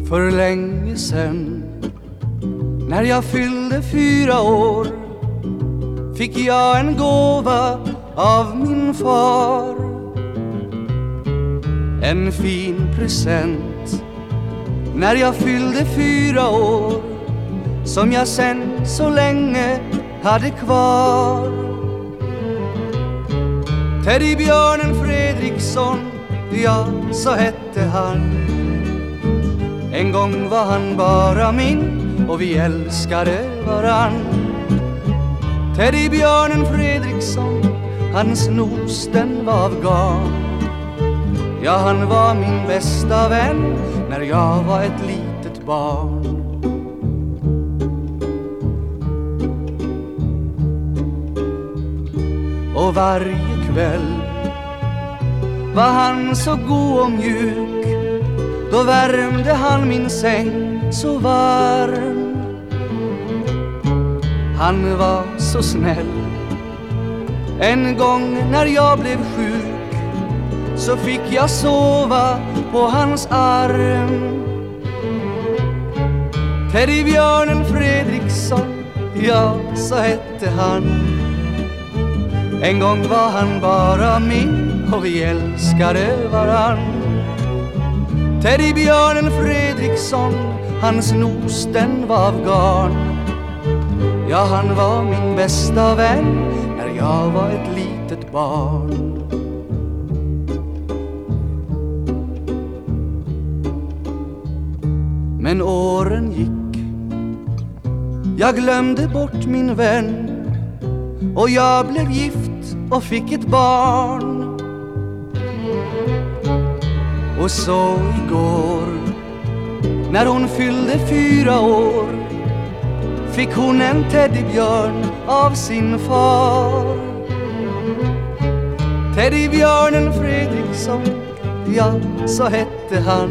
För länge sen, när jag fyllde 4 år, fick jag en gåva av min far. En fin present när jag fyllde 4 år, som jag sen så länge hade kvar. Teddybjörnen Fredriksson, ja, så hette han. En gång var han bara min och vi älskade varann. Teddybjörnen Fredriksson, hans nos den var av garn. Ja, han var min bästa vän när jag var ett litet barn. Och varje kväll var han så god och mjuk. Då värmde han min säng så varm. Han var så snäll. En gång när jag blev sjuk, så fick jag sova på hans arm. Teddybjörnen Fredriksson, ja, så hette han. En gång var han bara min och vi älskade varann. Teddybjörnen Fredriksson, hans nos den var av garn. Ja, han var min bästa vän när jag var ett litet barn. Men åren gick, jag glömde bort min vän, och jag blev gift och fick ett barn. Och så igår, när hon fyllde 4 år, fick hon en teddybjörn av sin far. Teddybjörnen Fredriksson, ja, så hette han.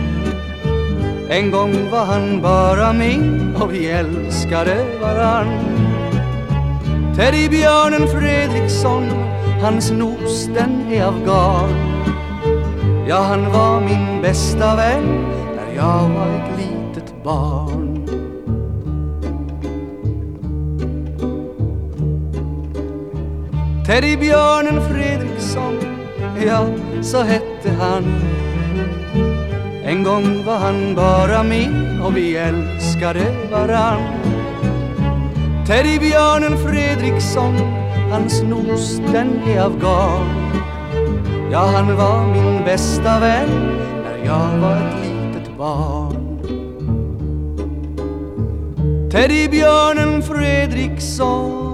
En gång var han bara min och vi älskade varann. Teddybjörnen Fredriksson, hans nos den är av garn. Ja, han var min bästa vän när jag var ett litet barn. Teddybjörnen Fredriksson, ja, så hette han. En gång var han bara min och vi älskade varann. Teddybjörnen Fredriksson, hans nos den är av garn. Ja, han var min bästa vän när jag var ett litet barn. Teddybjörnen Fredriksson,